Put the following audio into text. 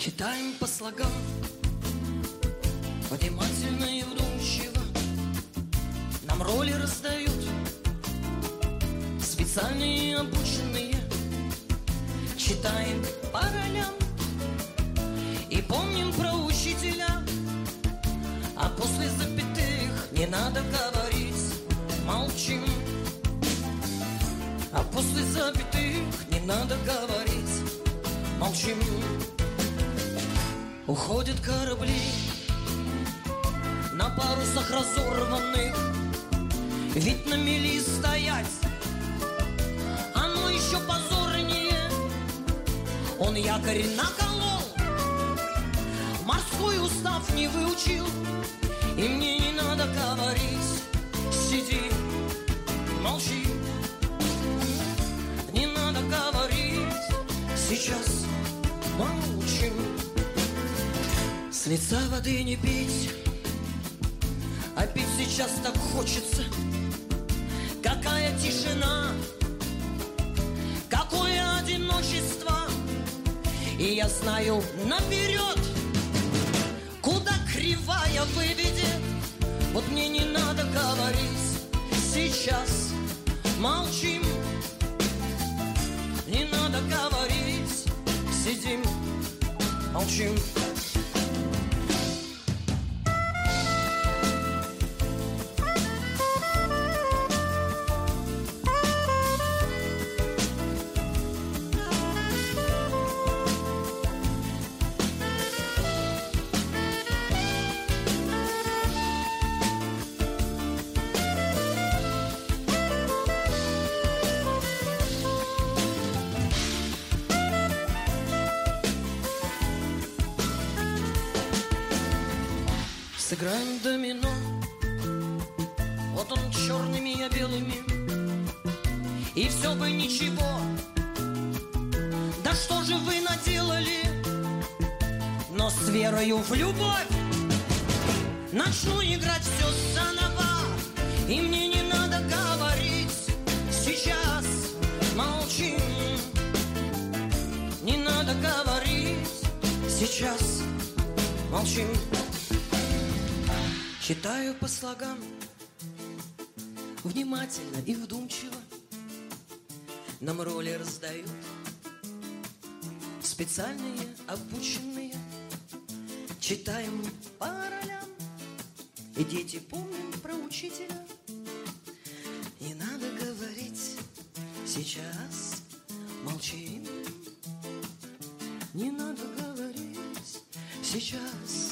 Читаем по слогам, внимательно и вдумчиво. Нам роли раздают специальные и обученные. Читаем по ролям и помним про учителя. А после запятых не надо говорить, молчим. А после запятых не надо говорить, молчим. Уходят корабли на парусах разорванных, ведь на мели стоять оно еще позорнее. Он якорь наколол, морской устав не выучил, и мне не надо говорить, сиди, молчи. Не надо говорить, сейчас молчим. С лица воды не пить, а пить сейчас так хочется. Какая тишина, какое одиночество. И я знаю наперед, куда кривая выведет. Вот мне не надо говорить, сейчас молчим. Не надо говорить, сидим, молчим. Сыграем домино, вот он черными, я белыми, и все бы ничего. Да что же вы наделали? Но с верою в любовь начну играть все заново, и мне не надо говорить, сейчас молчим. Не надо говорить, сейчас молчим. Читаю по слогам, внимательно и вдумчиво. Нам роли раздают специальные, обученные. Читаем по ролям, и дети помним про учителя. Не надо говорить, сейчас молчим. Не надо говорить, сейчас